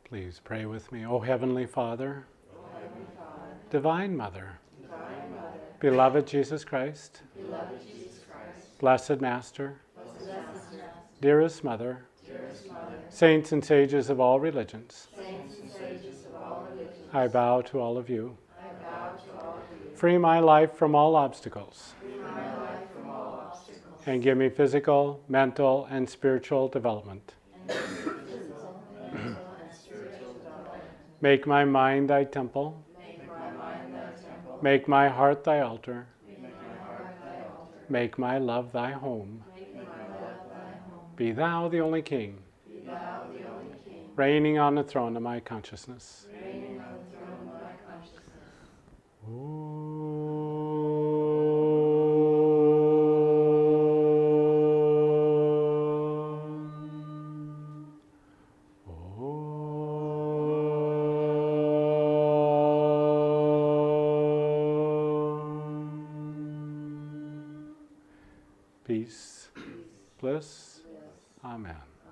Please pray with me. O Heavenly Father, Divine Mother, beloved Jesus Christ, Blessed Master, dearest Mother, saints and sages of all religions, I bow to all of you. Free my life from all obstacles, and give me physical, mental, and spiritual development. Make my mind thy temple. Make my heart thy altar. Make my love thy home. Be thou the only King, reigning on the throne of my consciousness. Peace, bliss, amen.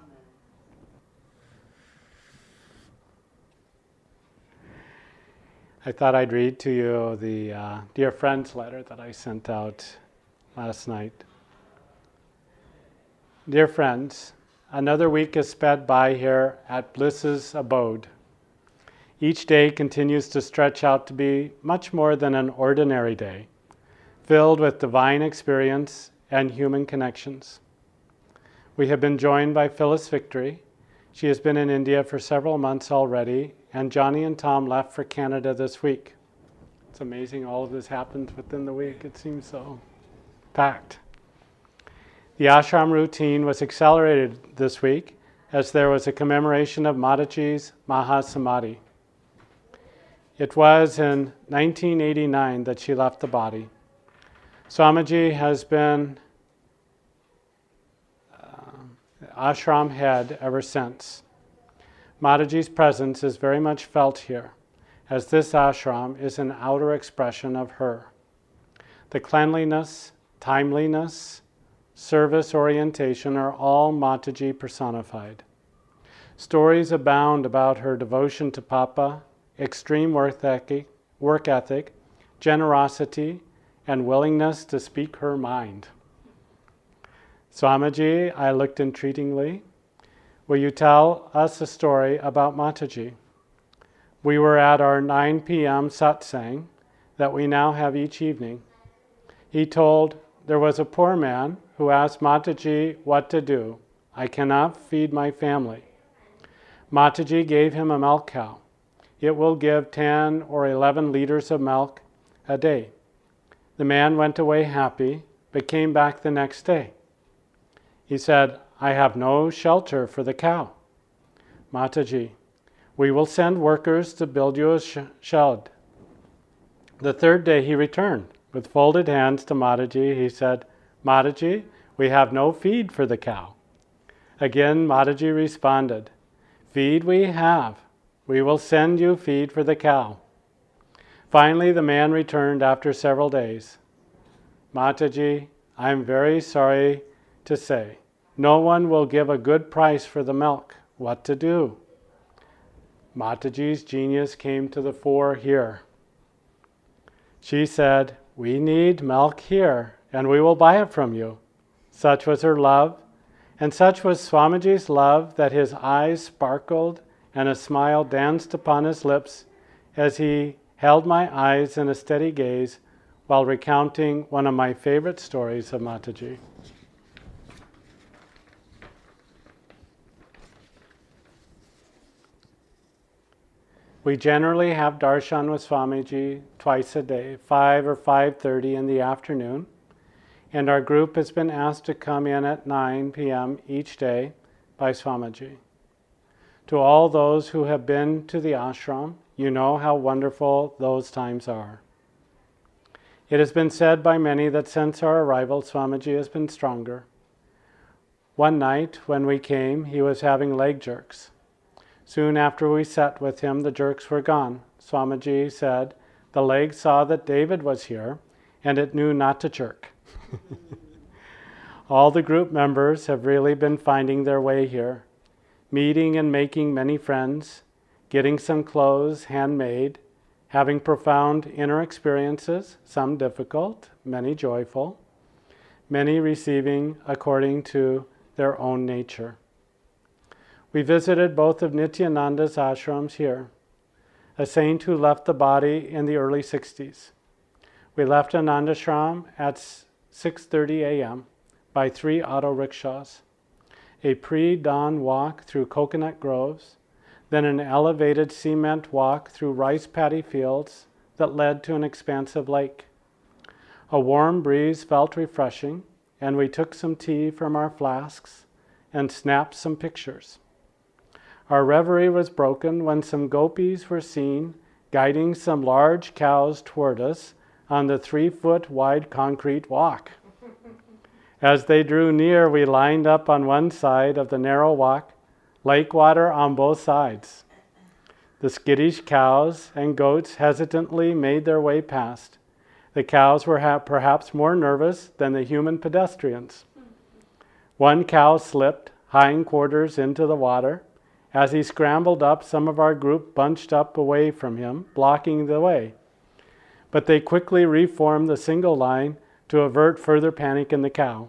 I thought I'd read to you the Dear Friends letter that I sent out last night. Dear friends, another week is sped by here at Bliss's abode. Each day continues to stretch out to be much more than an ordinary day, filled with divine experience and human connections. We have been joined by Phyllis Victory. She has been in India for several months already, and Johnny and Tom left for Canada this week. It's amazing all of this happens within the week. It seems so packed. The ashram routine was accelerated this week as there was a commemoration of Mataji's Mahasamadhi. It was in 1989 that she left the body. Swamiji has been ashram head ever since. Mataji's presence is very much felt here, as this ashram is an outer expression of her. The cleanliness, timeliness, service orientation are all Mataji personified. Stories abound about her devotion to Papa, extreme work ethic, generosity, and willingness to speak her mind. Swamiji, I looked entreatingly. Will you tell us a story about Mataji? We were at our 9 p.m. satsang that we now have each evening. He told there was a poor man who asked Mataji what to do. I cannot feed my family. Mataji gave him a milk cow. It will give 10 or 11 liters of milk a day. The man went away happy, but came back the next day. He said, I have no shelter for the cow. Mataji, we will send workers to build you a shed. The third day he returned. With folded hands to Mataji, he said, Mataji, we have no feed for the cow. Again, Mataji responded, feed we have. We will send you feed for the cow. Finally, the man returned after several days. Mataji, I am very sorry to say, no one will give a good price for the milk. What to do? Mataji's genius came to the fore here. She said, we need milk here, and we will buy it from you. Such was her love, and such was Swamiji's love that his eyes sparkled and a smile danced upon his lips as he held my eyes in a steady gaze while recounting one of my favorite stories of Mataji. We generally have darshan with Swamiji twice a day, 5 or 5:30 in the afternoon, and our group has been asked to come in at 9 p.m. each day by Swamiji. To all those who have been to the ashram, you know how wonderful those times are. It has been said by many that since our arrival, Swamiji has been stronger. One night when we came, he was having leg jerks. Soon after we sat with him, the jerks were gone. Swamiji said, the leg saw that David was here, and it knew not to jerk. All the group members have really been finding their way here, meeting and making many friends, getting some clothes handmade, having profound inner experiences, some difficult, many joyful, many receiving according to their own nature. We visited both of Nityananda's ashrams here, a saint who left the body in the early 60s. We left Anandashram at 6:30 a.m. by 3 auto rickshaws, a pre-dawn walk through coconut groves, then an elevated cement walk through rice paddy fields that led to an expansive lake. A warm breeze felt refreshing, and we took some tea from our flasks and snapped some pictures. Our reverie was broken when some gopis were seen guiding some large cows toward us on the 3-foot wide concrete walk. As they drew near, we lined up on one side of the narrow walk, lake water on both sides. The skittish cows and goats hesitantly made their way past. The cows were perhaps more nervous than the human pedestrians. One cow slipped hindquarters into the water. As he scrambled up, some of our group bunched up away from him, blocking the way. But they quickly reformed the single line to avert further panic in the cow.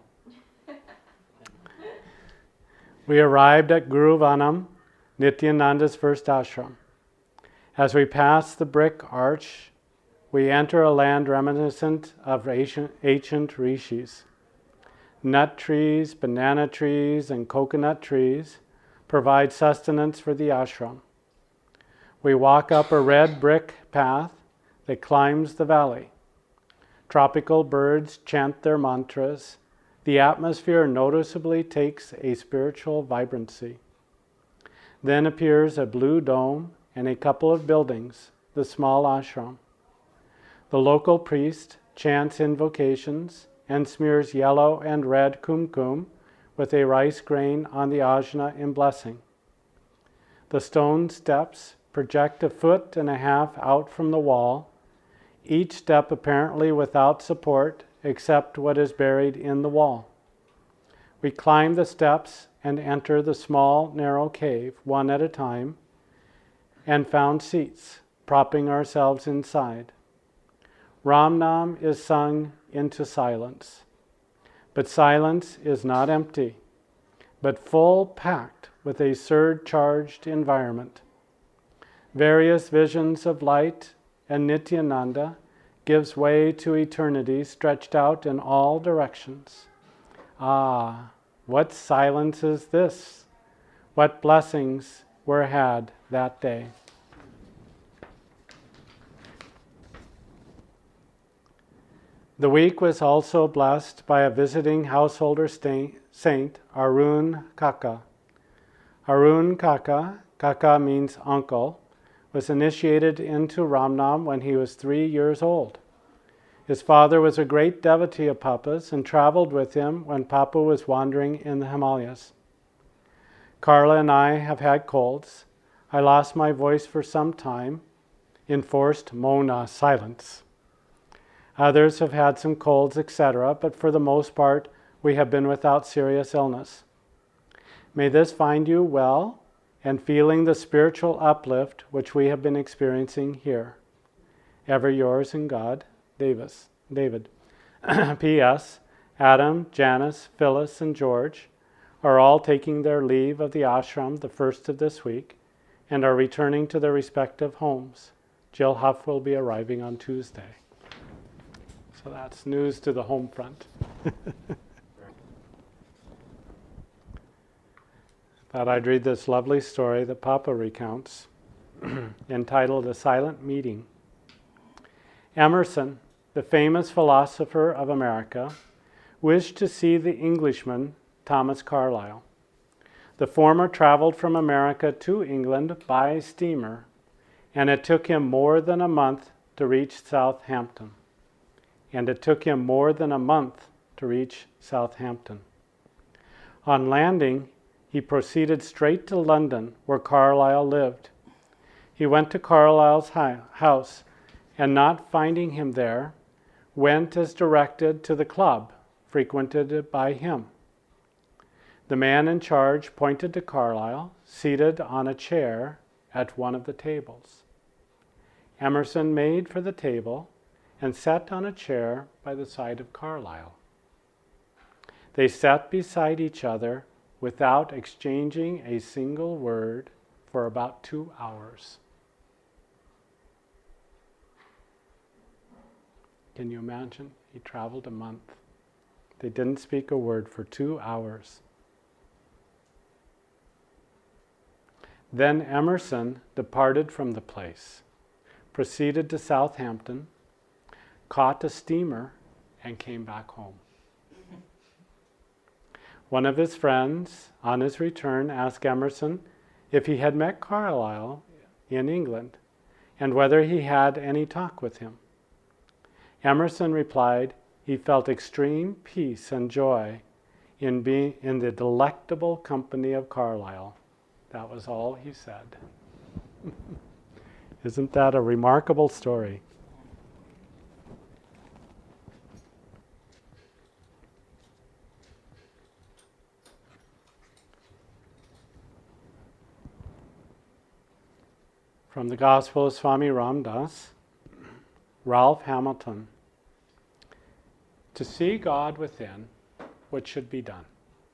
We arrived at Guru Vanam, Nityananda's first ashram. As we pass the brick arch, we enter a land reminiscent of ancient rishis. Nut trees, banana trees, and coconut trees provide sustenance for the ashram. We walk up a red brick path that climbs the valley. Tropical birds chant their mantras. The atmosphere noticeably takes a spiritual vibrancy. Then appears a blue dome and a couple of buildings, the small ashram. The local priest chants invocations and smears yellow and red kumkum with a rice grain on the ajna in blessing. The stone steps project 1.5 feet out from the wall, each step apparently without support except what is buried in the wall. We climb the steps and enter the small, narrow cave, one at a time, and found seats, propping ourselves inside. Ram Nam is sung into silence. But silence is not empty, but full packed with a surcharged environment. Various visions of light and Nityananda gives way to eternity stretched out in all directions. Ah, what silence is this? What blessings were had that day. The week was also blessed by a visiting householder saint, Arun Kaka. Arun Kaka, Kaka means uncle, was initiated into Ramnam when he was 3 years old. His father was a great devotee of Papa's and traveled with him when Papa was wandering in the Himalayas. Carla and I have had colds. I lost my voice for some time, enforced Mona silence. Others have had some colds, etc., but for the most part, we have been without serious illness. May this find you well and feeling the spiritual uplift which we have been experiencing here. Ever yours in God, David. P.S. Adam, Janice, Phyllis, and George are all taking their leave of the ashram the first of this week and are returning to their respective homes. Jill Huff will be arriving on Tuesday. So that's news to the home front. Thought I'd read this lovely story that Papa recounts, entitled A Silent Meeting. Emerson, the famous philosopher of America, wished to see the Englishman Thomas Carlyle. The former traveled from America to England by steamer, and it took him more than a month to reach Southampton. On landing, he proceeded straight to London, where Carlyle lived. He went to Carlyle's house, and not finding him there, went as directed to the club frequented by him. The man in charge pointed to Carlyle, seated on a chair at one of the tables. Emerson made for the table and sat on a chair by the side of Carlyle. They sat beside each other without exchanging a single word for about 2 hours. Can you imagine? He traveled a month. They didn't speak a word for 2 hours. Then Emerson departed from the place, proceeded to Southampton, caught a steamer, and came back home. One of his friends, on his return, asked Emerson if he had met Carlyle in England and whether he had any talk with him. Emerson replied he felt extreme peace and joy in being in the delectable company of Carlyle. That was all he said. Isn't that a remarkable story? From the Gospel of Swami Ramdas, Ralph Hamilton. To see God within, what should be done?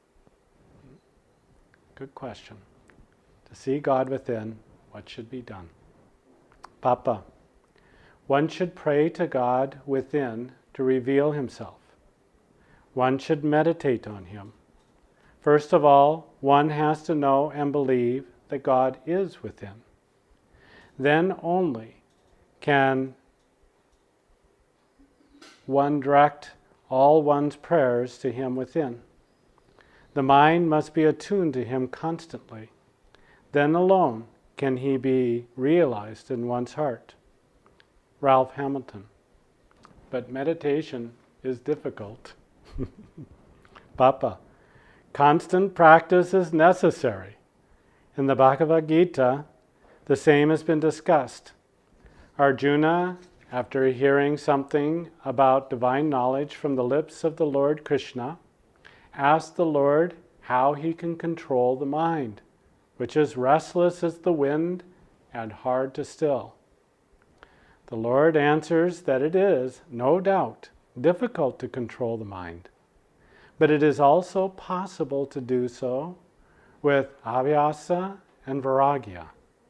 Good question. To see God within, what should be done? Papa, one should pray to God within to reveal himself. One should meditate on him. First of all, one has to know and believe that God is within. Then only can one direct all one's prayers to him within. The mind must be attuned to him constantly. Then alone can he be realized in one's heart. Ralph Hamilton. But meditation is difficult. Papa, constant practice is necessary. In the Bhagavad Gita, the same has been discussed. Arjuna, after hearing something about divine knowledge from the lips of the Lord Krishna, asked the Lord how he can control the mind, which is restless as the wind and hard to still. The Lord answers that it is, no doubt, difficult to control the mind, but it is also possible to do so with abhyasa and vairagya.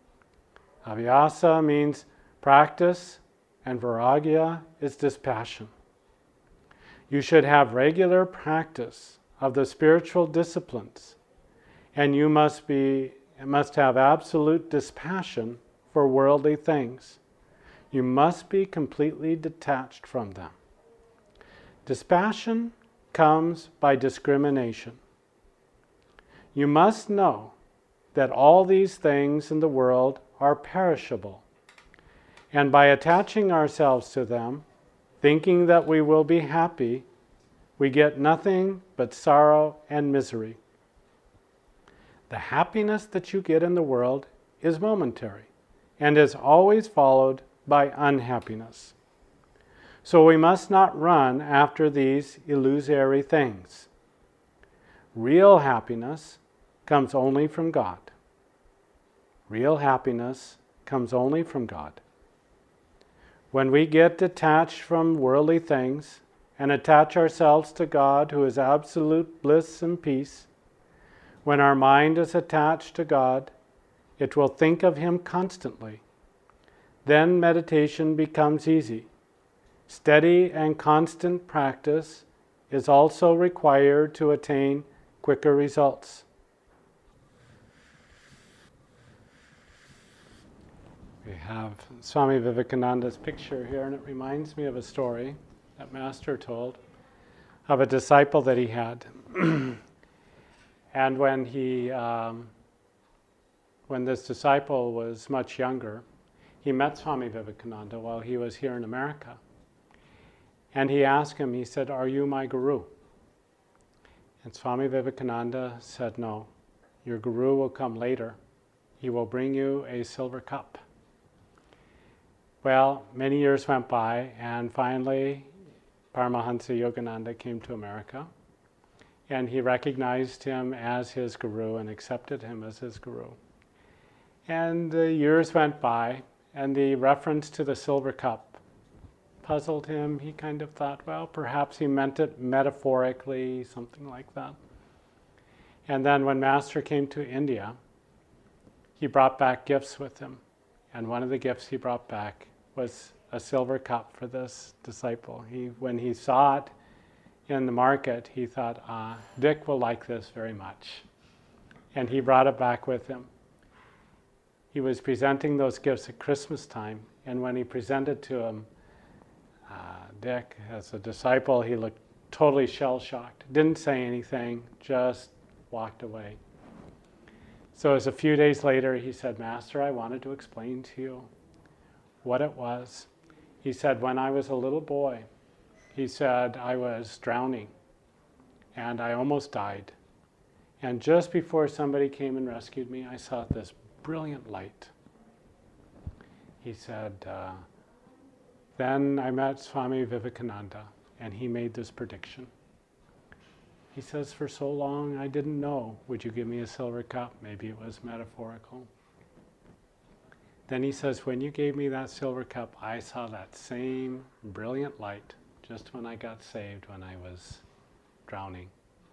Abhyasa means practice, and vairagya is dispassion. You should have regular practice of the spiritual disciplines, and you must have absolute dispassion for worldly things. You must be completely detached from them. Dispassion comes by discrimination. You must know that all these things in the world are perishable, and by attaching ourselves to them, thinking that we will be happy, we get nothing but sorrow and misery. The happiness that you get in the world is momentary and is always followed by unhappiness. So we must not run after these illusory things. Real happiness comes only from God. Real happiness comes only from God. When we get detached from worldly things and attach ourselves to God, who is absolute bliss and peace, when our mind is attached to God, it will think of Him constantly. Then meditation becomes easy. Steady and constant practice is also required to attain quicker results. We have Swami Vivekananda's picture here, and it reminds me of a story that Master told of a disciple that he had. And when this disciple was much younger, he met Swami Vivekananda while he was here in America. And he asked him, he said, "Are you my guru?" And Swami Vivekananda said, "No, your guru will come later. He will bring you a silver cup." Well, many years went by, and finally Paramahansa Yogananda came to America, and he recognized him as his guru and accepted him as his guru. And the years went by, and the reference to the silver cup puzzled him. He kind of thought, well, perhaps he meant it metaphorically, something like that. And then when Master came to India, he brought back gifts with him. And one of the gifts he brought back was a silver cup for this disciple. When he saw it in the market, he thought, Dick will like this very much. And he brought it back with him. He was presenting those gifts at Christmas time, and when he presented to him, Dick, as a disciple, he looked totally shell-shocked. Didn't say anything, just walked away. So it was a few days later, he said, Master, I wanted to explain to you what it was. He said, when I was a little boy, he said, I was drowning, and I almost died. And just before somebody came and rescued me, I saw this brilliant light. He said, then I met Swami Vivekananda, and he made this prediction. He says, for so long I didn't know, would you give me a silver cup? Maybe it was metaphorical. Then he says, when you gave me that silver cup, I saw that same brilliant light just when I got saved, when I was drowning.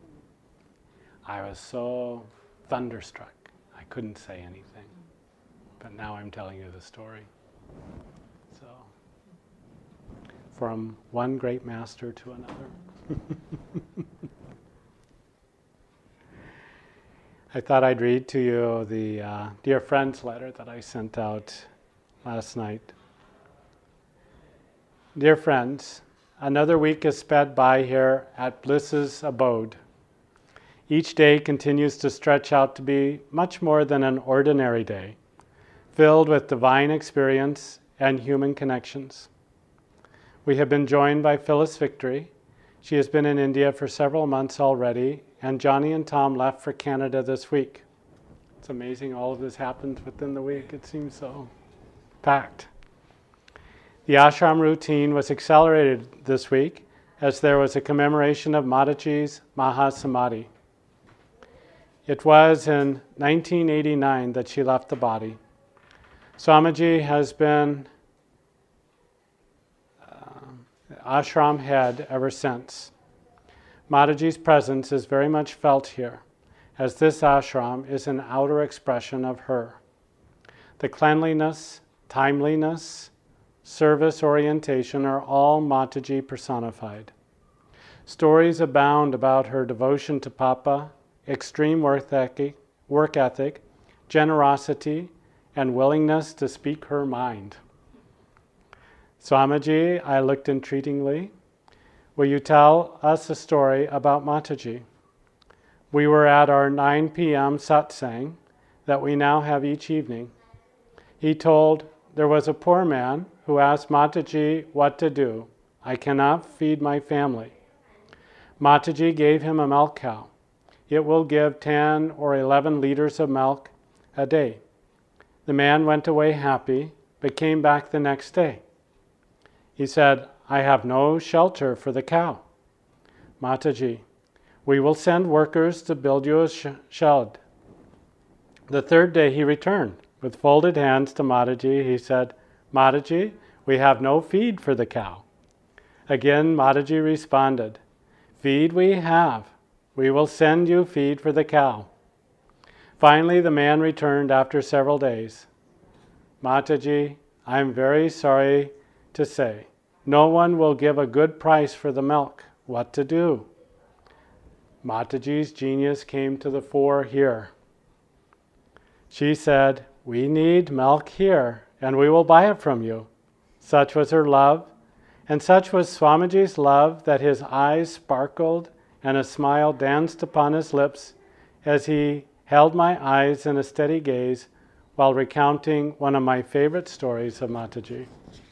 I was so thunderstruck, I couldn't say anything. But now I'm telling you the story. So, from one great master to another. I thought I'd read to you the Dear Friends letter that I sent out last night. Dear friends, another week is sped by here at Bliss's abode. Each day continues to stretch out to be much more than an ordinary day, filled with divine experience and human connections. We have been joined by Phyllis Victory. She has been in India for several months already, and Johnny and Tom left for Canada this week. It's amazing all of this happens within the week. It seems so packed. The ashram routine was accelerated this week as there was a commemoration of Mataji's Mahasamadhi. It was in 1989 that she left the body. Swamiji has been ashram head ever since. Mataji's presence is very much felt here, as this ashram is an outer expression of her. The cleanliness, timeliness, service orientation are all Mataji personified. Stories abound about her devotion to Papa, extreme work ethic, generosity, and willingness to speak her mind. Swamiji, I looked entreatingly. Will you tell us a story about Mataji? We were at our 9 p.m. satsang that we now have each evening. He told there was a poor man who asked Mataji what to do. I cannot feed my family. Mataji gave him a milk cow. It will give 10 or 11 liters of milk a day. The man went away happy, but came back the next day. He said, I have no shelter for the cow. Mataji, we will send workers to build you a shed. The third day he returned. With folded hands to Mataji, he said, Mataji, we have no feed for the cow. Again, Mataji responded, feed we have. We will send you feed for the cow. Finally, the man returned after several days. Mataji, I am very sorry to say, no one will give a good price for the milk. What to do? Mataji's genius came to the fore here. She said, we need milk here, and we will buy it from you. Such was her love, and such was Swamiji's love that his eyes sparkled and a smile danced upon his lips as he held my eyes in a steady gaze while recounting one of my favorite stories of Mataji.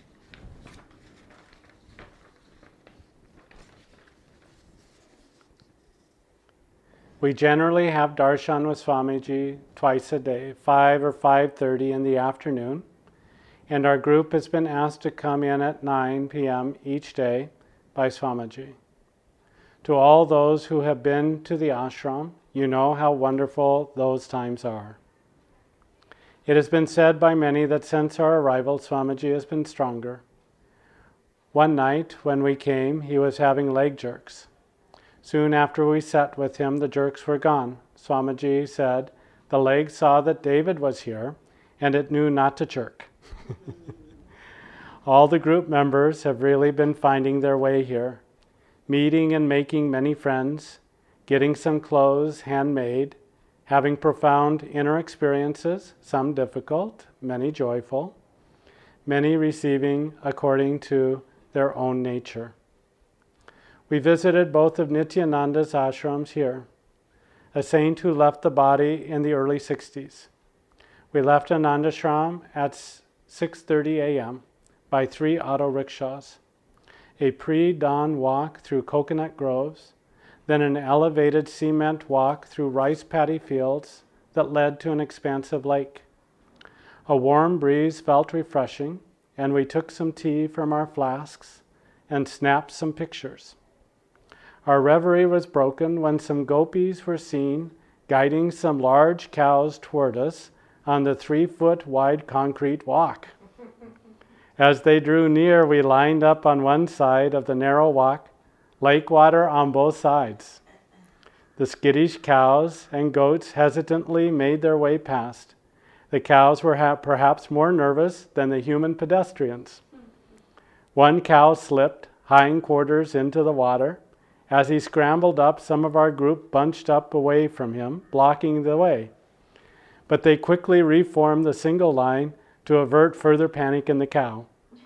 We generally have darshan with Swamiji twice a day, 5 or 5:30 in the afternoon, and our group has been asked to come in at 9 p.m. each day by Swamiji. To all those who have been to the ashram, you know how wonderful those times are. It has been said by many that since our arrival, Swamiji has been stronger. One night when we came, he was having leg jerks. Soon after we sat with him, the jerks were gone. Swamiji said, "The leg saw that David was here, and it knew not to jerk." All the group members have really been finding their way here, meeting and making many friends, getting some clothes handmade, having profound inner experiences, some difficult, many joyful, many receiving according to their own nature. We visited both of Nityananda's ashrams here, a saint who left the body in the early 60s. We left Anandashram at 6:30 a.m. by 3 auto rickshaws, a pre-dawn walk through coconut groves, then an elevated cement walk through rice paddy fields that led to an expansive lake. A warm breeze felt refreshing, and we took some tea from our flasks and snapped some pictures. Our reverie was broken when some gopis were seen guiding some large cows toward us on the 3-foot wide concrete walk. As they drew near, we lined up on one side of the narrow walk, lake water on both sides. The skittish cows and goats hesitantly made their way past. The cows were perhaps more nervous than the human pedestrians. One cow slipped hindquarters into the water. As he scrambled up, some of our group bunched up away from him, blocking the way. But they quickly reformed the single line to avert further panic in the cow.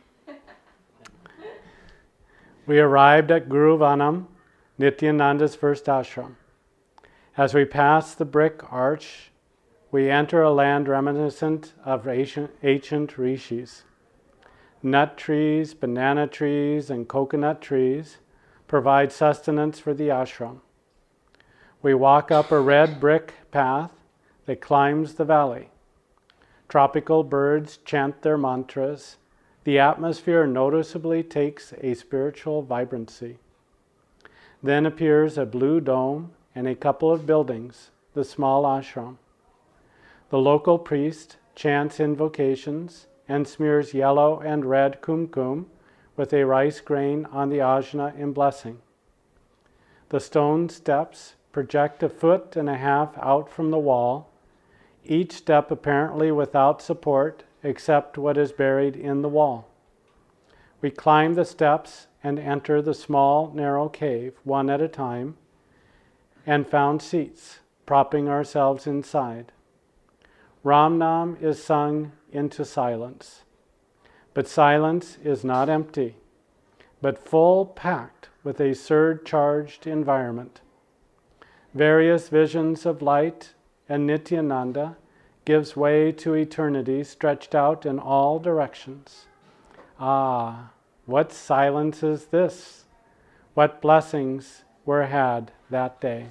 We arrived at Guru Vanam, Nityananda's first ashram. As we pass the brick arch, we enter a land reminiscent of ancient rishis. Nut trees, banana trees, and coconut trees provide sustenance for the ashram. We walk up a red brick path that climbs the valley. Tropical birds chant their mantras. The atmosphere noticeably takes a spiritual vibrancy. Then appears a blue dome and a couple of buildings, the small ashram. The local priest chants invocations and smears yellow and red kumkum with a rice grain on the ajna in blessing. The stone steps project 1.5 feet out from the wall, each step apparently without support except what is buried in the wall. We climb the steps and enter the small, narrow cave, one at a time, and found seats, propping ourselves inside. Ram Nam is sung into silence. But silence is not empty, but full packed with a surcharged environment. Various visions of light and Nityananda gives way to eternity stretched out in all directions. Ah, what silence is this? What blessings were had that day.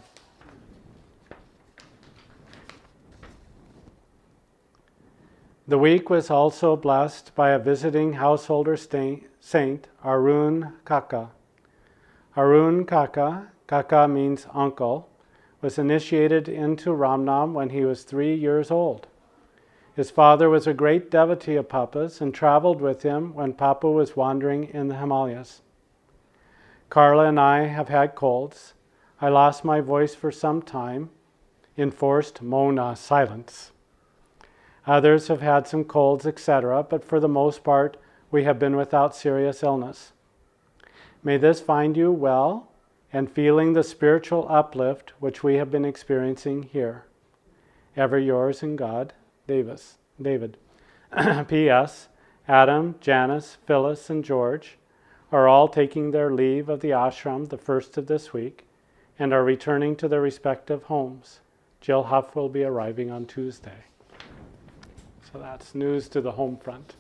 The week was also blessed by a visiting householder saint, Arun Kaka. Arun Kaka, Kaka means uncle, was initiated into Ramnam when he was 3 years old. His father was a great devotee of Papa's and traveled with him when Papa was wandering in the Himalayas. Carla and I have had colds. I lost my voice for some time, enforced Mona silence. Others have had some colds, etc., but for the most part, we have been without serious illness. May this find you well and feeling the spiritual uplift which we have been experiencing here. Ever yours in God, David. P.S. Adam, Janice, Phyllis, and George are all taking their leave of the ashram the first of this week and are returning to their respective homes. Jill Huff will be arriving on Tuesday. So that's news to the home front.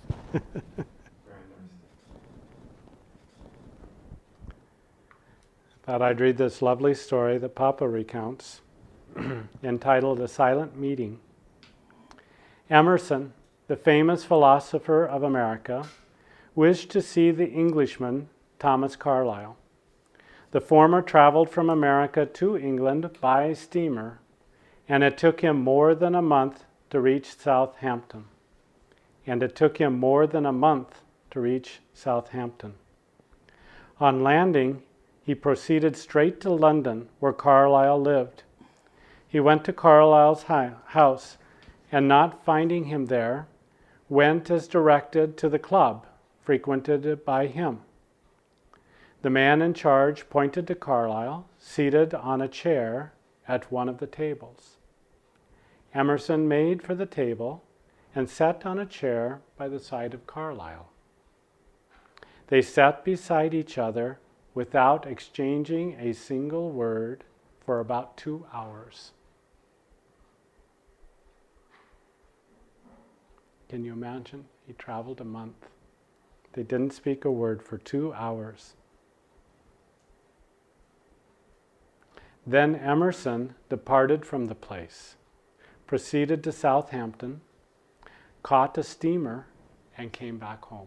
Thought I'd read this lovely story that Papa recounts, entitled A Silent Meeting. Emerson, the famous philosopher of America, wished to see the Englishman Thomas Carlyle. The former traveled from America to England by steamer, and it took him more than a month to reach Southampton, and it took him more than a month to reach Southampton. On landing, he proceeded straight to London, where Carlyle lived. He went to Carlyle's house, and not finding him there, went as directed to the club frequented by him. The man in charge pointed to Carlyle, seated on a chair at one of the tables. Emerson made for the table and sat on a chair by the side of Carlyle. They sat beside each other without exchanging a single word for about 2 hours. Can you imagine? He traveled a month. They didn't speak a word for 2 hours. Then Emerson departed from the place, proceeded to Southampton, caught a steamer, and came back home.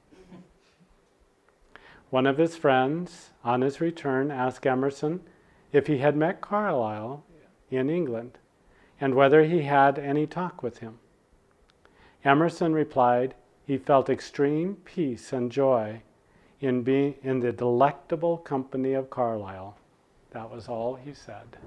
One of his friends, on his return, asked Emerson if he had met Carlyle in England and whether he had any talk with him. Emerson replied he felt extreme peace and joy in being in the delectable company of Carlyle. That was all he said.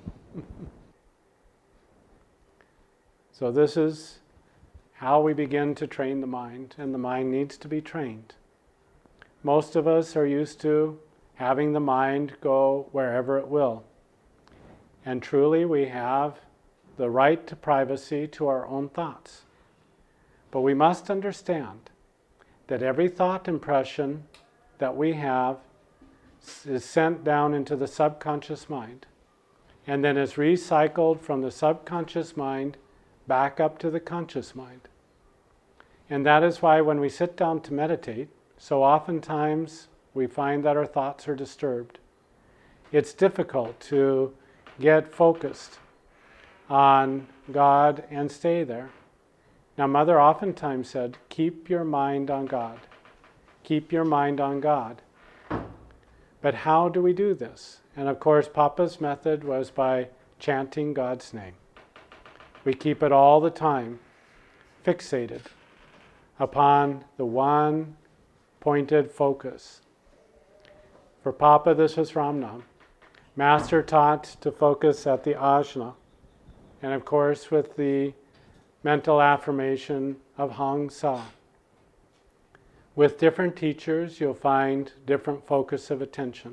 So this is how we begin to train the mind, and the mind needs to be trained. Most of us are used to having the mind go wherever it will. And truly we have the right to privacy to our own thoughts. But we must understand that every thought impression that we have is sent down into the subconscious mind and then is recycled from the subconscious mind back up to the conscious mind. And that is why when we sit down to meditate, so oftentimes we find that our thoughts are disturbed. It's difficult to get focused on God and stay there. Now, Mother oftentimes said, keep your mind on God. Keep your mind on God. But how do we do this? And of course, Papa's method was by chanting God's name. We keep it all the time, fixated upon the one pointed focus. For Papa, this was Ramnam. Master taught to focus at the ajna, and of course with the mental affirmation of Hang Sa. With different teachers, you'll find different focus of attention.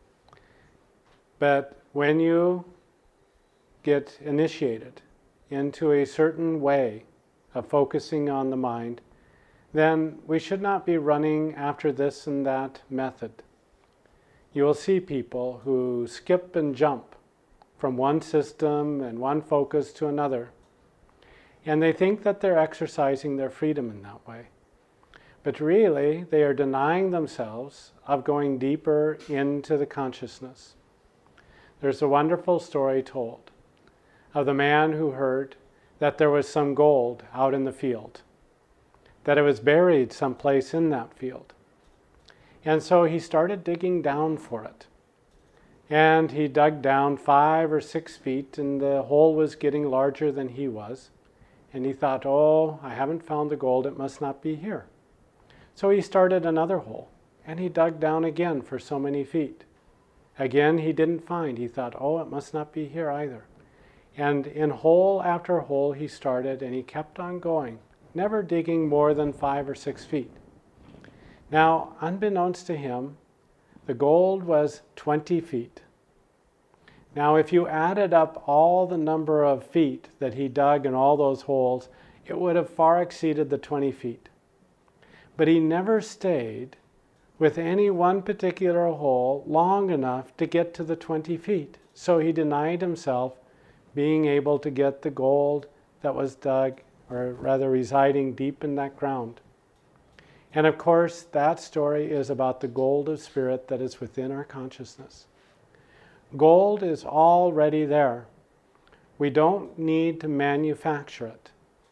But when you get initiated into a certain way of focusing on the mind, then we should not be running after this and that method. You will see people who skip and jump from one system and one focus to another. And they think that they're exercising their freedom in that way. But really, they are denying themselves of going deeper into the consciousness. There's a wonderful story told of the man who heard that there was some gold out in the field, that it was buried someplace in that field. And so he started digging down for it. And he dug down 5 or 6 feet, and the hole was getting larger than he was. And he thought, oh, I haven't found the gold, it must not be here. So he started another hole, and he dug down again for so many feet. Again, he didn't find. He thought, oh, it must not be here either. And in hole after hole he started, and he kept on going, never digging more than 5 or 6 feet. Now, unbeknownst to him, the gold was 20 feet. Now, if you added up all the number of feet that he dug in all those holes, it would have far exceeded the 20 feet. But he never stayed with any one particular hole long enough to get to the 20 feet. So he denied himself being able to get the gold that was dug, or rather residing deep in that ground. And of course, that story is about the gold of spirit that is within our consciousness. Gold is already there. We don't need to manufacture it.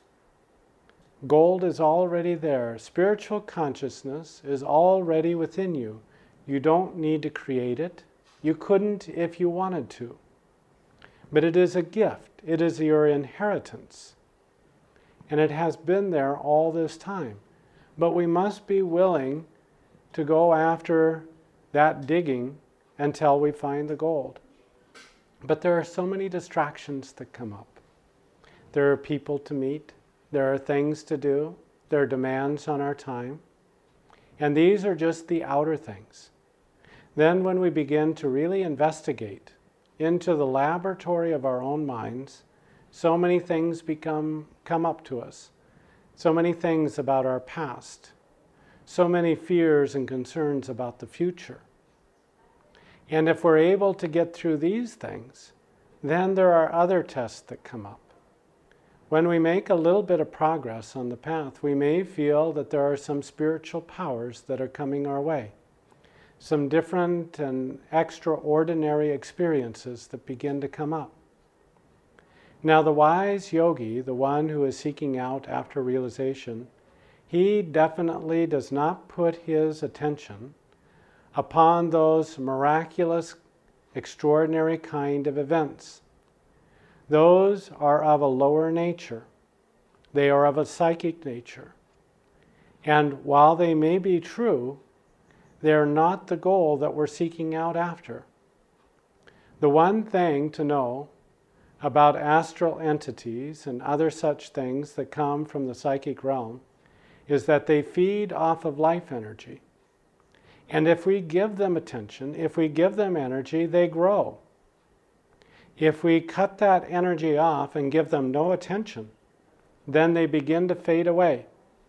Gold is already there. Spiritual consciousness is already within you. You don't need to create it. You couldn't if you wanted to. But it is a gift. It is your inheritance. And it has been there all this time. But we must be willing to go after that digging until we find the gold. But there are so many distractions that come up. There are people to meet. There are things to do. There are demands on our time. And these are just the outer things. Then when we begin to really investigate into the laboratory of our own minds, so many things come up to us. So many things about our past. So many fears and concerns about the future. And if we're able to get through these things, then there are other tests that come up. When we make a little bit of progress on the path, we may feel that there are some spiritual powers that are coming our way. Some different and extraordinary experiences that begin to come up. Now the wise yogi, the one who is seeking out after realization, he definitely does not put his attention upon those miraculous, extraordinary kind of events. Those are of a lower nature. They are of a psychic nature. And while they may be true, they are not the goal that we're seeking out after. The one thing to know about astral entities and other such things that come from the psychic realm is that they feed off of life energy. And if we give them attention, if we give them energy, they grow. If we cut that energy off and give them no attention, then they begin to fade away.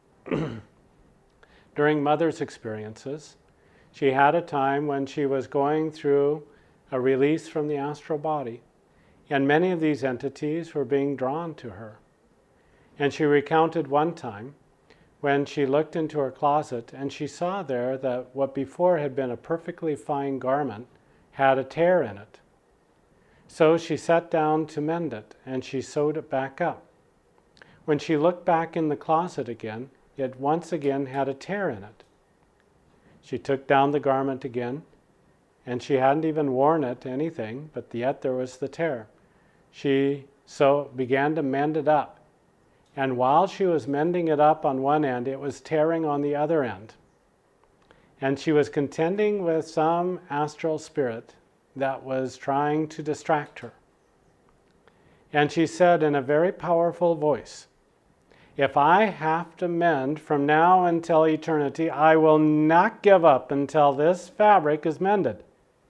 During Mother's experiences, she had a time when she was going through a release from the astral body, and many of these entities were being drawn to her. And she recounted one time when she looked into her closet and she saw there that what before had been a perfectly fine garment had a tear in it. So she sat down to mend it and she sewed it back up. When she looked back in the closet again, it once again had a tear in it. She took down the garment again, and she hadn't even worn it to anything, but yet there was the tear. She began to mend it up. And while she was mending it up on one end, it was tearing on the other end. And she was contending with some astral spirit that was trying to distract her. And she said in a very powerful voice, "If I have to mend from now until eternity, I will not give up until this fabric is mended."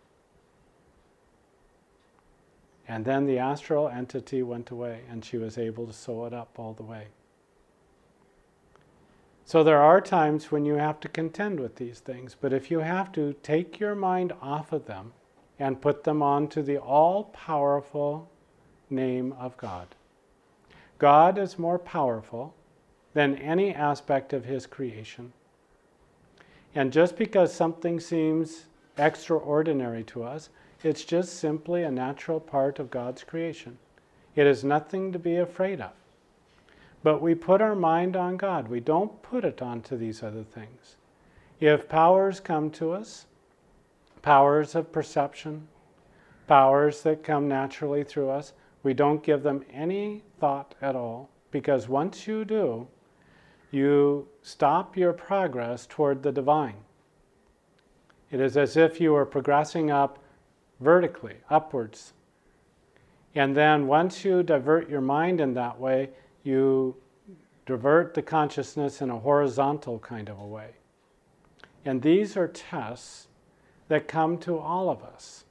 And then the astral entity went away and she was able to sew it up all the way. So there are times when you have to contend with these things, but if you have to, take your mind off of them and put them onto the all-powerful name of God. God is more powerful than any aspect of His creation. And just because something seems extraordinary to us, it's just simply a natural part of God's creation. It is nothing to be afraid of. But we put our mind on God. We don't put it onto these other things. If powers come to us, powers of perception, powers that come naturally through us, we don't give them any thought at all, because once you do, you stop your progress toward the divine. It is as if you were progressing up vertically, upwards. And then once you divert your mind in that way, you divert the consciousness in a horizontal kind of a way. And these are tests that come to all of us.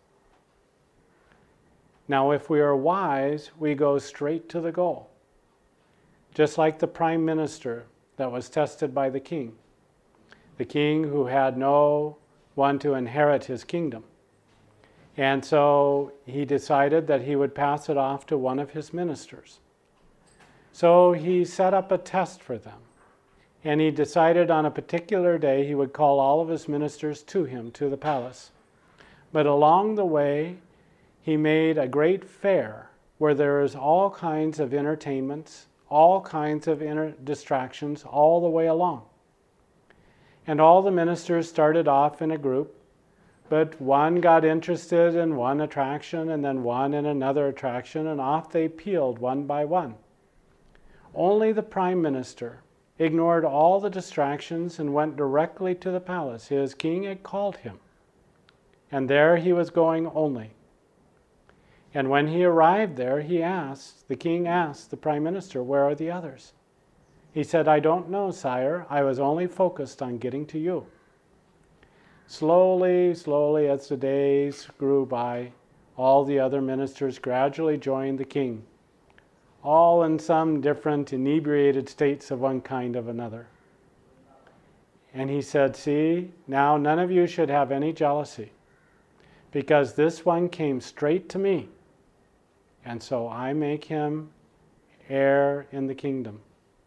Now, if we are wise, we go straight to the goal. Just like the prime minister that was tested by the king who had no one to inherit his kingdom. And so he decided that he would pass it off to one of his ministers. So he set up a test for them. And he decided on a particular day he would call all of his ministers to him, to the palace. But along the way, he made a great fair where there is all kinds of entertainments, all kinds of distractions all the way along. And all the ministers started off in a group, but one got interested in one attraction and then one in another attraction, and off they peeled one by one. Only the Prime Minister ignored all the distractions and went directly to the palace. His king had called him, and there he was going only. And when he arrived there, the king asked the Prime Minister, "Where are the others?" He said, "I don't know, sire. I was only focused on getting to you." Slowly, as the days grew by, all the other ministers gradually joined the king, all in some different inebriated states of one kind or another. And he said, "See, now none of you should have any jealousy, because this one came straight to me, and so I make him heir in the kingdom.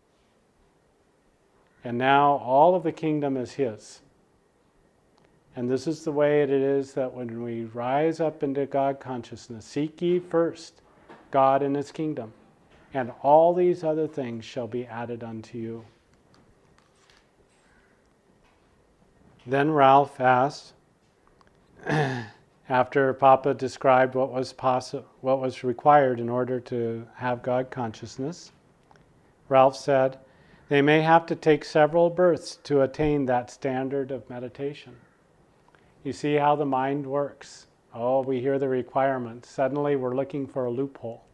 And now all of the kingdom is his." And this is the way it is that when we rise up into God consciousness, seek ye first God and his kingdom, and all these other things shall be added unto you. Then Ralph asked, after Papa described what was required in order to have God consciousness, Ralph said, "They may have to take several births to attain that standard of meditation." You see how the mind works. Oh, we hear the requirements. Suddenly we're looking for a loophole.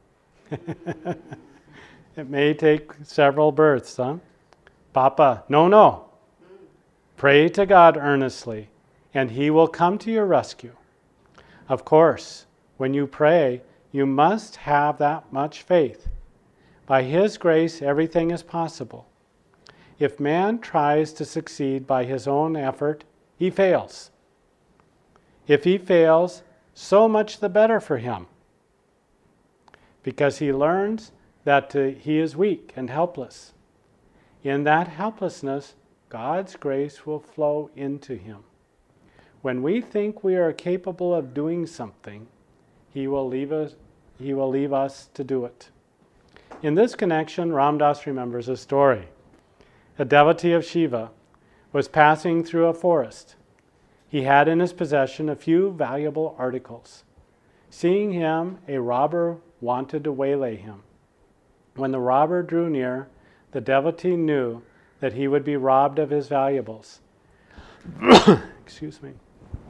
It may take several births, huh? Papa, no. Pray to God earnestly, and he will come to your rescue. Of course, when you pray, you must have that much faith. By his grace, everything is possible. If man tries to succeed by his own effort, he fails. If he fails, so much the better for him, because he learns that he is weak and helpless. In that helplessness, God's grace will flow into him. When we think we are capable of doing something, he will leave us to do it. In this connection, Ram Dass remembers a story. A devotee of Shiva was passing through a forest. He had in his possession a few valuable articles. Seeing him, a robber wanted to waylay him. When the robber drew near, the devotee knew that he would be robbed of his valuables. Excuse me.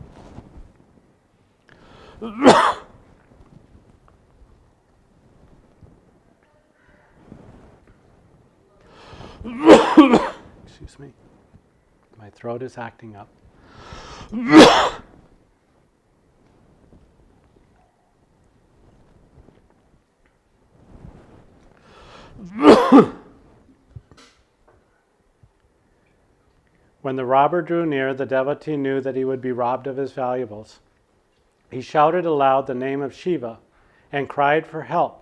Excuse me. My throat is acting up. When the robber drew near, the devotee knew that he would be robbed of his valuables. He shouted aloud the name of Shiva and cried for help.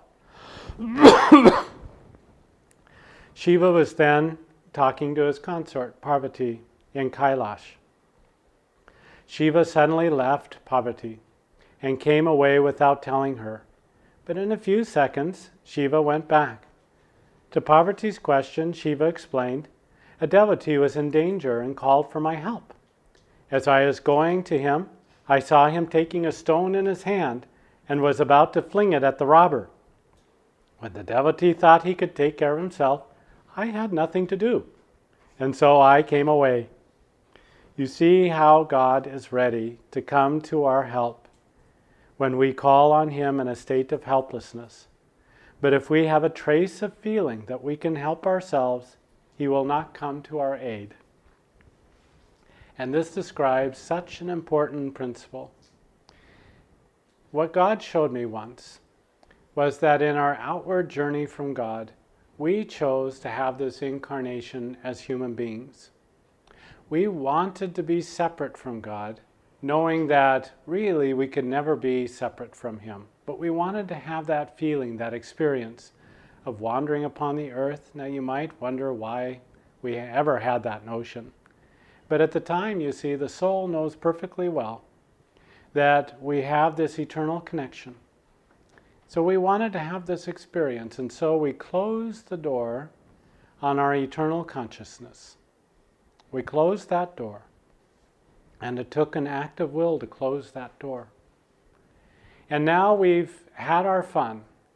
Shiva was then talking to his consort, Parvati, in Kailash. Shiva suddenly left Parvati and came away without telling her. But in a few seconds, Shiva went back. To Parvati's question, Shiva explained, "A devotee was in danger and called for my help. As I was going to him, I saw him taking a stone in his hand and was about to fling it at the robber. When the devotee thought he could take care of himself, I had nothing to do, and so I came away." You see how God is ready to come to our help when we call on him in a state of helplessness. But if we have a trace of feeling that we can help ourselves, he will not come to our aid. And this describes such an important principle. What God showed me once was that in our outward journey from God, we chose to have this incarnation as human beings. We wanted to be separate from God, knowing that really we could never be separate from him. But we wanted to have that feeling, that experience of wandering upon the earth. Now you might wonder why we ever had that notion. But at the time, you see, the soul knows perfectly well that we have this eternal connection. So we wanted to have this experience, and so we closed the door on our eternal consciousness. We closed that door, and it took an act of will to close that door. And now we've had our fun.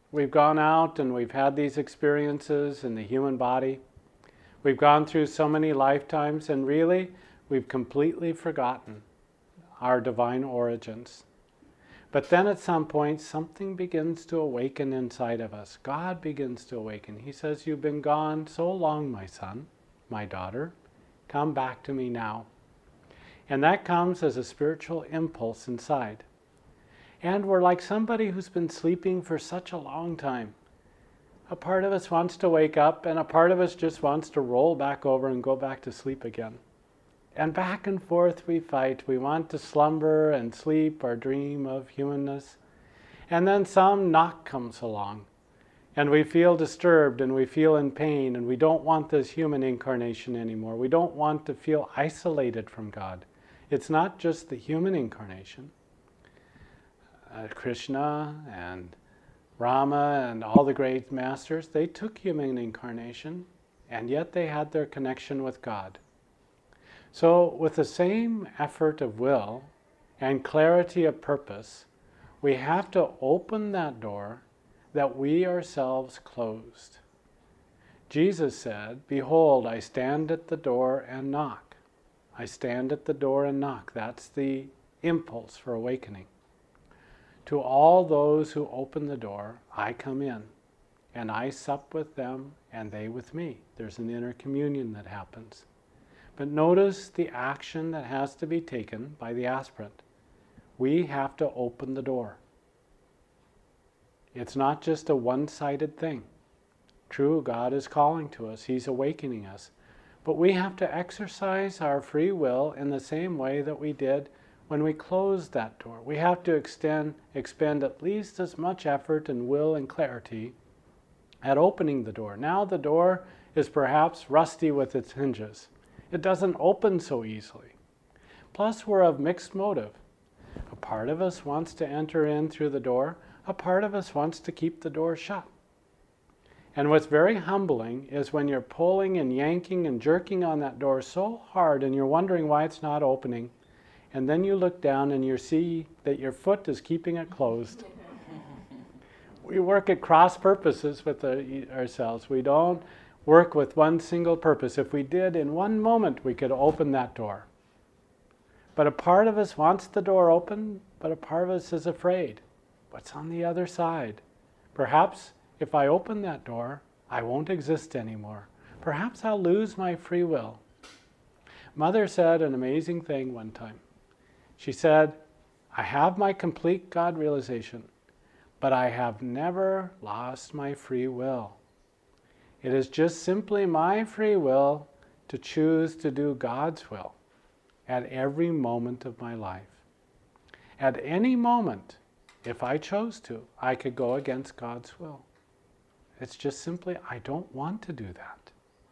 We've gone out and we've had these experiences in the human body. We've gone through so many lifetimes, and really, we've completely forgotten our divine origins. But then at some point, something begins to awaken inside of us. God begins to awaken. He says, "You've been gone so long, my son, my daughter. Come back to me now." And that comes as a spiritual impulse inside. And we're like somebody who's been sleeping for such a long time. A part of us wants to wake up, and a part of us just wants to roll back over and go back to sleep again. And back and forth we fight. We want to slumber and sleep or dream of humanness. And then some knock comes along, and we feel disturbed and we feel in pain, and we don't want this human incarnation anymore. We don't want to feel isolated from God. It's not just the human incarnation. Krishna and Rama and all the great masters, they took human incarnation, and yet they had their connection with God. So with the same effort of will and clarity of purpose, we have to open that door that we ourselves closed. Jesus said, "Behold, I stand at the door and knock." I stand at the door and knock. That's the impulse for awakening. To all those who open the door, I come in, and I sup with them, and they with me. There's an inner communion that happens. But notice the action that has to be taken by the aspirant. We have to open the door. It's not just a one-sided thing. True, God is calling to us. He's awakening us. But we have to exercise our free will in the same way that we did when we closed that door. We have to expend at least as much effort and will and clarity at opening the door. Now the door is perhaps rusty with its hinges. It doesn't open so easily. Plus, we're of mixed motive. A part of us wants to enter in through the door. A part of us wants to keep the door shut. And what's very humbling is when you're pulling and yanking and jerking on that door so hard and you're wondering why it's not opening, and then you look down and you see that your foot is keeping it closed. We work at cross purposes with ourselves. We don't work with one single purpose. If we did, in one moment we could open that door. But a part of us wants the door open, but a part of us is afraid. What's on the other side? Perhaps if I open that door, I won't exist anymore. Perhaps I'll lose my free will. Mother said an amazing thing one time. She said, "I have my complete God realization, but I have never lost my free will. It is just simply my free will to choose to do God's will at every moment of my life. At any moment, if I chose to, I could go against God's will. It's just simply, I don't want to do that."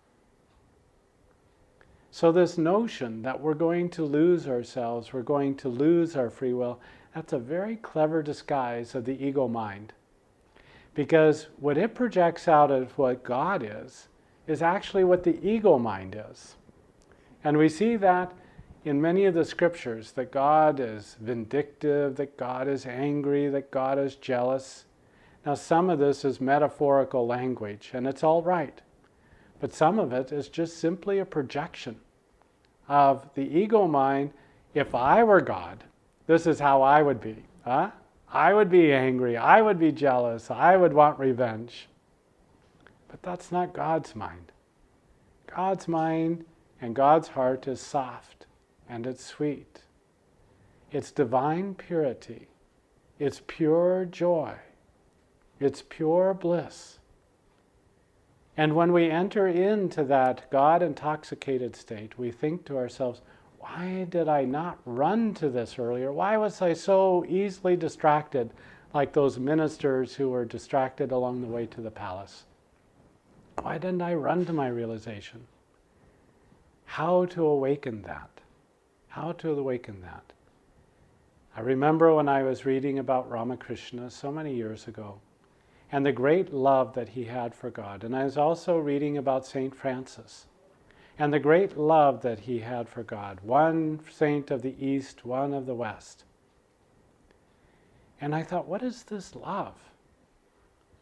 So this notion that we're going to lose ourselves, we're going to lose our free will, that's a very clever disguise of the ego mind. Because what it projects out of what God is actually what the ego mind is. And we see that in many of the scriptures, that God is vindictive, that God is angry, that God is jealous. Now some of this is metaphorical language, and it's all right. But some of it is just simply a projection of the ego mind. If I were God, this is how I would be. I would be angry, I would be jealous, I would want revenge. But that's not God's mind. God's mind and God's heart is soft and it's sweet. It's divine purity. It's pure joy. It's pure bliss. And when we enter into that God-intoxicated state, we think to ourselves, why did I not run to this earlier? Why was I so easily distracted, like those ministers who were distracted along the way to the palace? Why didn't I run to my realization? How to awaken that? How to awaken that? I remember when I was reading about Ramakrishna so many years ago, and the great love that he had for God. And I was also reading about St. Francis, and the great love that he had for God. One saint of the East, one of the West. And I thought, what is this love?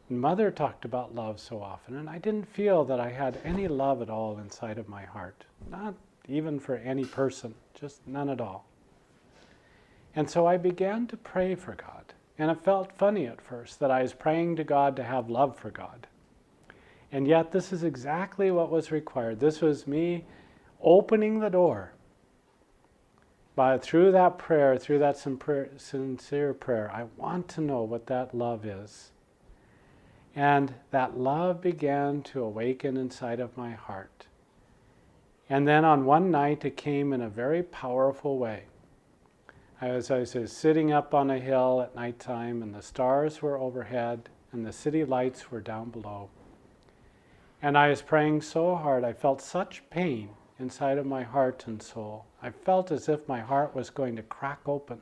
Mother talked about love so often, and I didn't feel that I had any love at all inside of my heart. Not even for any person, just none at all. And so I began to pray for God. And it felt funny at first that I was praying to God to have love for God. And yet this is exactly what was required. This was me opening the door. But through that prayer, through that sincere prayer, I want to know what that love is. And that love began to awaken inside of my heart. And then on one night it came in a very powerful way. I was sitting up on a hill at nighttime, and the stars were overhead and the city lights were down below. And I was praying so hard, I felt such pain inside of my heart and soul. I felt as if my heart was going to crack open.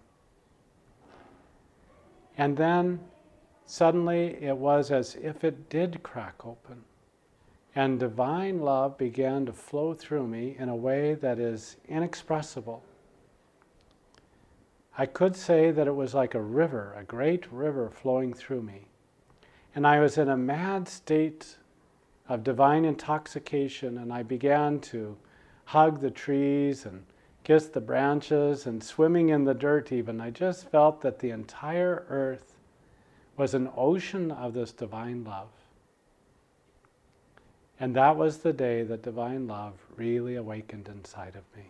And then suddenly it was as if it did crack open. And divine love began to flow through me in a way that is inexpressible. I could say that it was like a river, a great river flowing through me. And I was in a mad state of divine intoxication, and I began to hug the trees and kiss the branches and swimming in the dirt even. I just felt that the entire earth was an ocean of this divine love. And that was the day that divine love really awakened inside of me.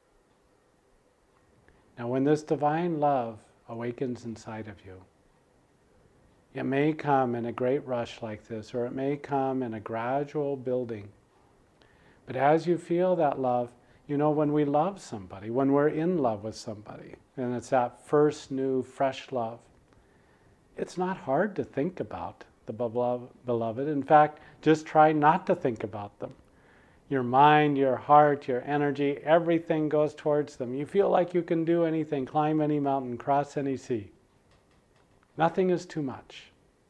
Now, when this divine love awakens inside of you, it may come in a great rush like this, or it may come in a gradual building. But as you feel that love, you know, when we love somebody, when we're in love with somebody, and it's that first new, fresh love, it's not hard to think about the beloved. In fact, just try not to think about them. Your mind, your heart, your energy, everything goes towards them. You feel like you can do anything, climb any mountain, cross any sea. Nothing is too much.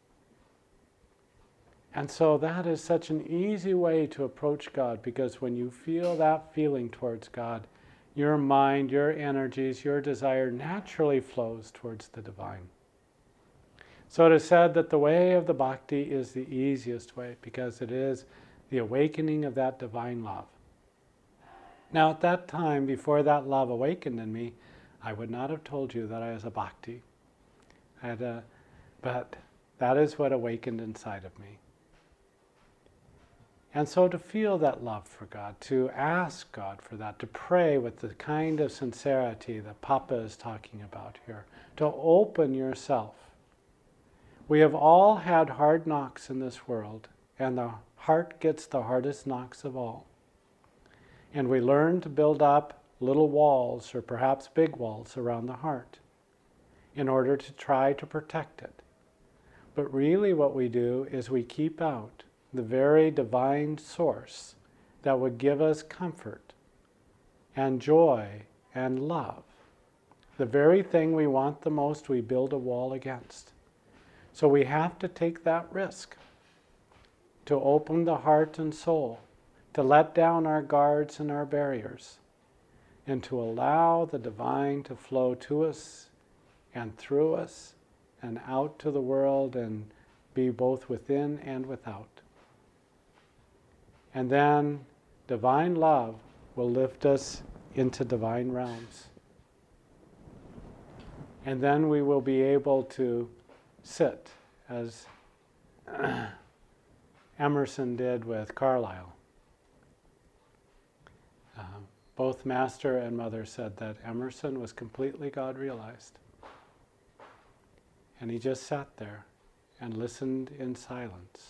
And so that is such an easy way to approach God, because when you feel that feeling towards God, your mind, your energies, your desire naturally flows towards the divine. So it is said that the way of the bhakti is the easiest way, because it is the awakening of that divine love. Now at that time, before that love awakened in me, I would not have told you that I was a bhakti. But that is what awakened inside of me. And so to feel that love for God, to ask God for that, to pray with the kind of sincerity that Papa is talking about here, to open yourself. We have all had hard knocks in this world, and the heart gets the hardest knocks of all. And we learn to build up little walls, or perhaps big walls, around the heart in order to try to protect it. But really what we do is we keep out the very divine source that would give us comfort and joy and love. The very thing we want the most, we build a wall against. So we have to take that risk to open the heart and soul, to let down our guards and our barriers, and to allow the divine to flow to us and through us and out to the world and be both within and without. And then divine love will lift us into divine realms. And then we will be able to sit as Emerson did with Carlyle. Both Master and Mother said that Emerson was completely God-realized. And he just sat there and listened in silence.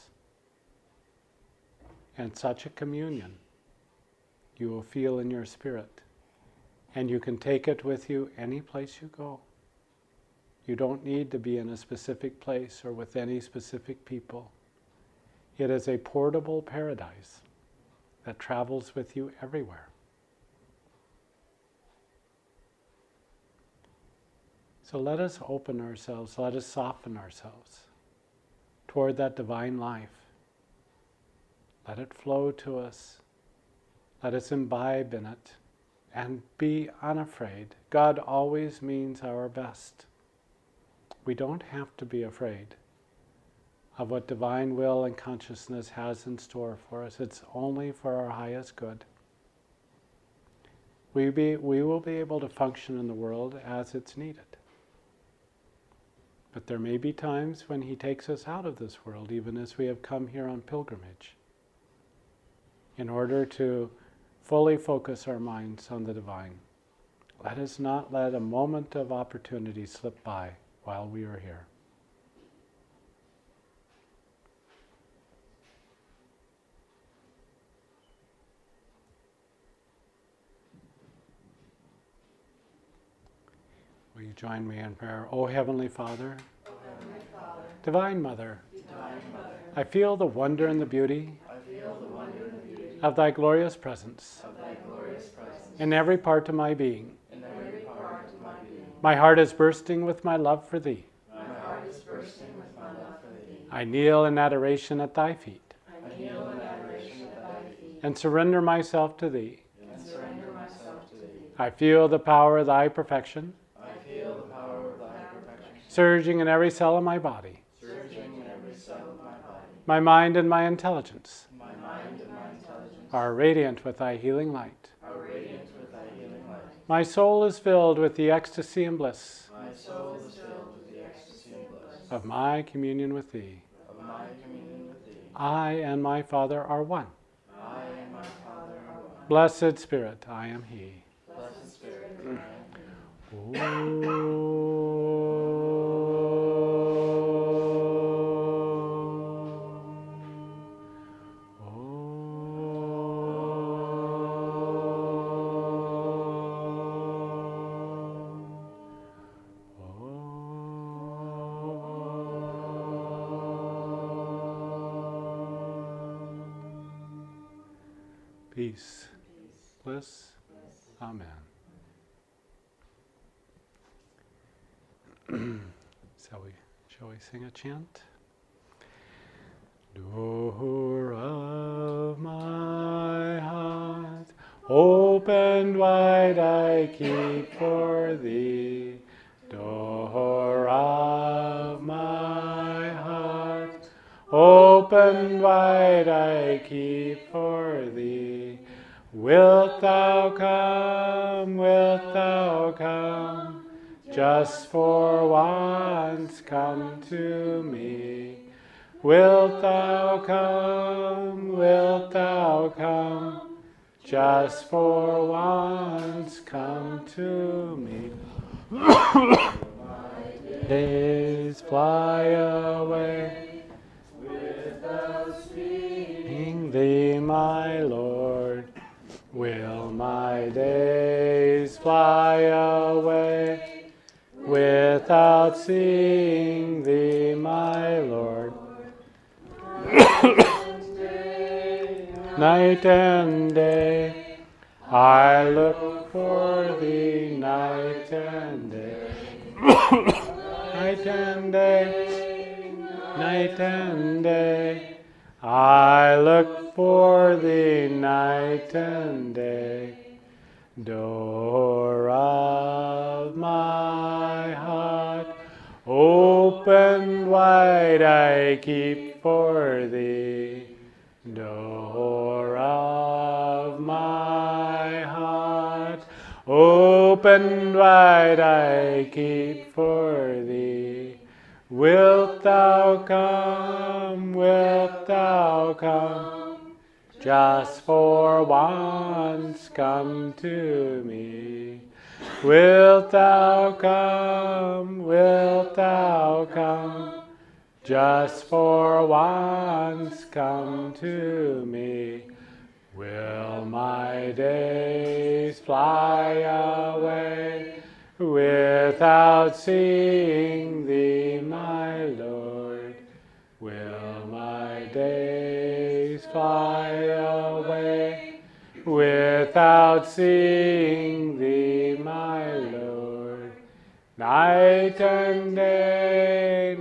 And such a communion you will feel in your spirit. And you can take it with you any place you go. You don't need to be in a specific place or with any specific people. It is a portable paradise that travels with you everywhere. So let us open ourselves, let us soften ourselves toward that divine life. Let it flow to us. Let us imbibe in it and be unafraid. God always means our best. We don't have to be afraid of what divine will and consciousness has in store for us. It's only for our highest good. We will be able to function in the world as it's needed. But there may be times when He takes us out of this world, even as we have come here on pilgrimage, in order to fully focus our minds on the divine. Let us not let a moment of opportunity slip by while we are here. Will you join me in prayer? O Heavenly Father, Divine Mother, I feel the wonder and the beauty of Thy glorious presence in every part of my being. My heart is bursting with my love for Thee. I kneel in adoration at Thy feet and surrender myself to Thee. I feel the power of Thy perfection surging in every cell of my body. My mind and my intelligence are radiant with Thy healing light. My soul is filled with the ecstasy and bliss of my communion with Thee. I and my Father are one. Blessed Spirit, I am He. Peace, bliss, Amen. Shall we sing a chant? Door of my heart, open wide I keep for Thee. Door of my heart, open wide I keep for Thee. Wilt Thou come, wilt Thou come, just for once come to me. Wilt Thou come, wilt Thou come, just for once come to me. Days fly away without seeing Thee, my Lord. Will my days fly away without seeing Thee, my Lord? Night and day, I look for Thee, night and day. Night and day, night and day, I look for Thee, night and day. Door of my heart, open wide I keep for Thee. Door of my heart, open wide I keep for Thee. Wilt Thou come, wilt Thou come, just for once come to me. Wilt Thou come, wilt Thou come, just for once come to me. Will my days fly away without seeing Thee, my Lord? Will my days fly away without seeing Thee, my Lord? Night and day,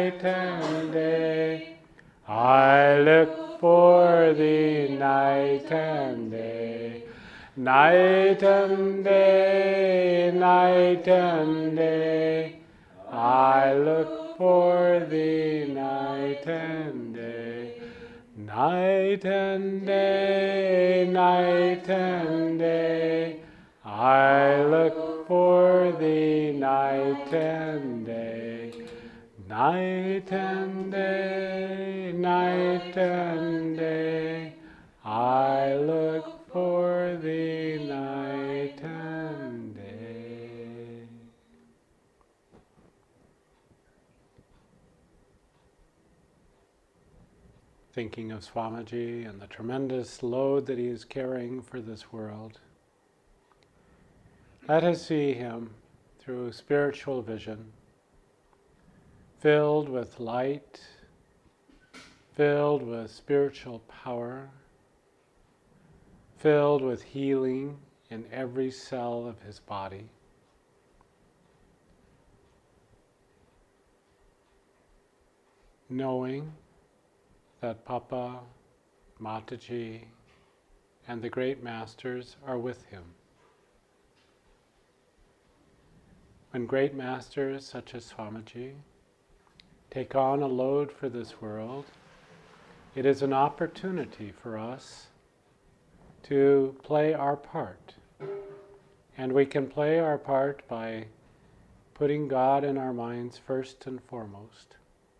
I look for Thee, night and day. Night and day, I look for thee night and day. Night and day, night and day, I look for thee night and day. Night and day, night and day, I look for thee night and day. Thinking of Swamiji and the tremendous load that he is carrying for this world. Let us see him through spiritual vision, filled with light, filled with spiritual power, filled with healing in every cell of his body. Knowing that Papa, Mataji, and the great masters are with him. When great masters such as Swamiji take on a load for this world, it is an opportunity for us to play our part. And we can play our part by putting God in our minds first and foremost.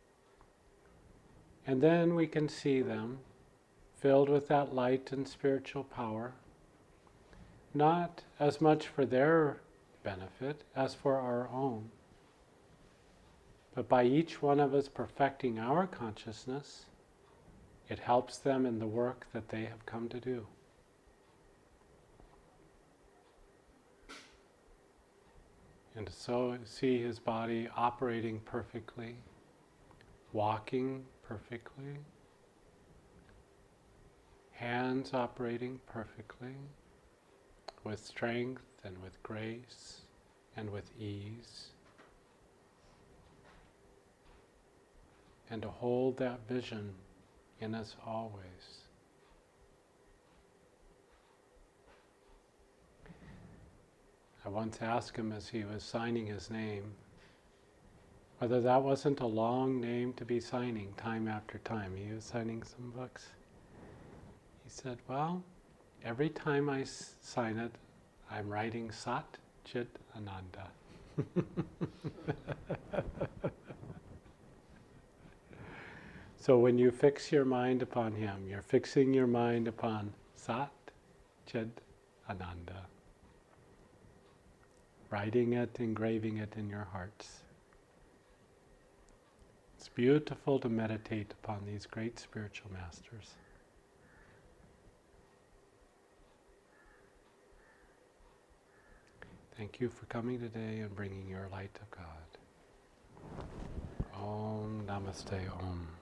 And then we can see them filled with that light and spiritual power, not as much for their benefit as for our own. But by each one of us perfecting our consciousness, it helps them in the work that they have come to do. And so see his body operating perfectly, walking perfectly, hands operating perfectly, with strength and with grace and with ease. And to hold that vision in us always. I once asked him as he was signing his name, whether that wasn't a long name to be signing time after time. He was signing some books. He said, well, every time I sign it, I'm writing Sat Chit Ananda. So when you fix your mind upon him, you're fixing your mind upon Sat Chit Ananda. Writing it, engraving it in your hearts. It's beautiful to meditate upon these great spiritual masters. Thank you for coming today and bringing your light of God. Om Namaste Om.